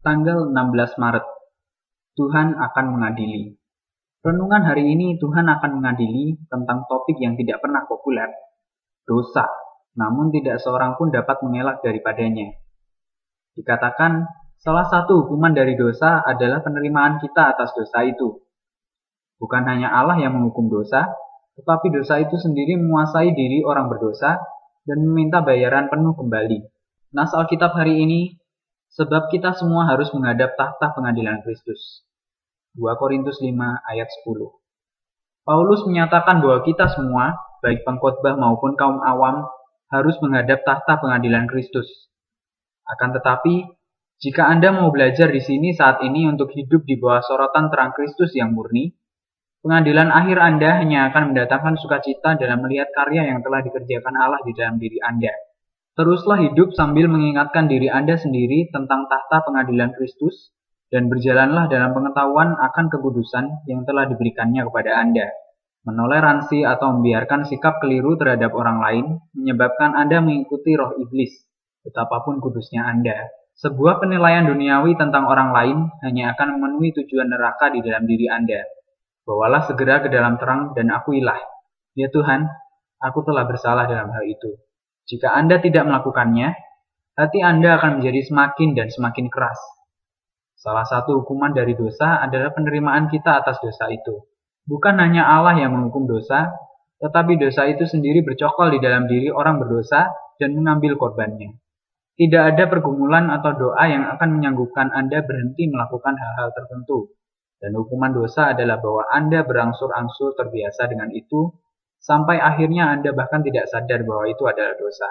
Tanggal 16 Maret, Tuhan akan mengadili. Renungan hari ini Tuhan akan mengadili tentang topik yang tidak pernah populer, dosa, namun tidak seorang pun dapat mengelak daripadanya. Dikatakan, salah satu hukuman dari dosa adalah penerimaan kita atas dosa itu. Bukan hanya Allah yang menghukum dosa, tetapi dosa itu sendiri menguasai diri orang berdosa dan meminta bayaran penuh kembali. Nas Alkitab hari ini, sebab kita semua harus menghadap tahta pengadilan Kristus. 2 Korintus 5 ayat 10. Paulus menyatakan bahwa kita semua, baik pengkhotbah maupun kaum awam, harus menghadap tahta pengadilan Kristus. Akan tetapi, jika Anda mau belajar di sini saat ini untuk hidup di bawah sorotan terang Kristus yang murni, pengadilan akhir Anda hanya akan mendatangkan sukacita dalam melihat karya yang telah dikerjakan Allah di dalam diri Anda. Teruslah hidup sambil mengingatkan diri Anda sendiri tentang tahta pengadilan Kristus dan berjalanlah dalam pengetahuan akan kekudusan yang telah diberikannya kepada Anda. Menoleransi atau membiarkan sikap keliru terhadap orang lain menyebabkan Anda mengikuti roh iblis, betapapun kudusnya Anda. Sebuah penilaian duniawi tentang orang lain hanya akan memenuhi tujuan neraka di dalam diri Anda. Bawalah segera ke dalam terang dan akuilah, ya Tuhan, aku telah bersalah dalam hal itu. Jika Anda tidak melakukannya, hati Anda akan menjadi semakin dan semakin keras. Salah satu hukuman dari dosa adalah penerimaan kita atas dosa itu. Bukan hanya Allah yang menghukum dosa, tetapi dosa itu sendiri bercokol di dalam diri orang berdosa dan mengambil korbannya. Tidak ada pergumulan atau doa yang akan menyanggupkan Anda berhenti melakukan hal-hal tertentu. Dan hukuman dosa adalah bahwa Anda berangsur-angsur terbiasa dengan itu, sampai akhirnya Anda bahkan tidak sadar bahwa itu adalah dosa.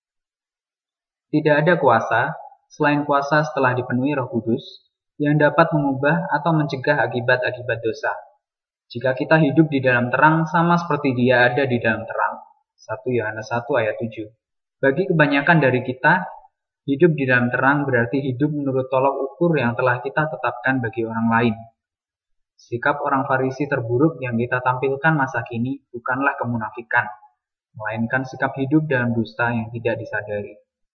Tidak ada kuasa, selain kuasa setelah dipenuhi Roh Kudus, yang dapat mengubah atau mencegah akibat-akibat dosa. Jika kita hidup di dalam terang sama seperti Dia ada di dalam terang. 1 Yohanes 1 ayat 7. Bagi kebanyakan dari kita, hidup di dalam terang berarti hidup menurut tolok ukur yang telah kita tetapkan bagi orang lain. Sikap orang Farisi terburuk yang kita tampilkan masa kini bukanlah kemunafikan, melainkan sikap hidup dalam dusta yang tidak disadari.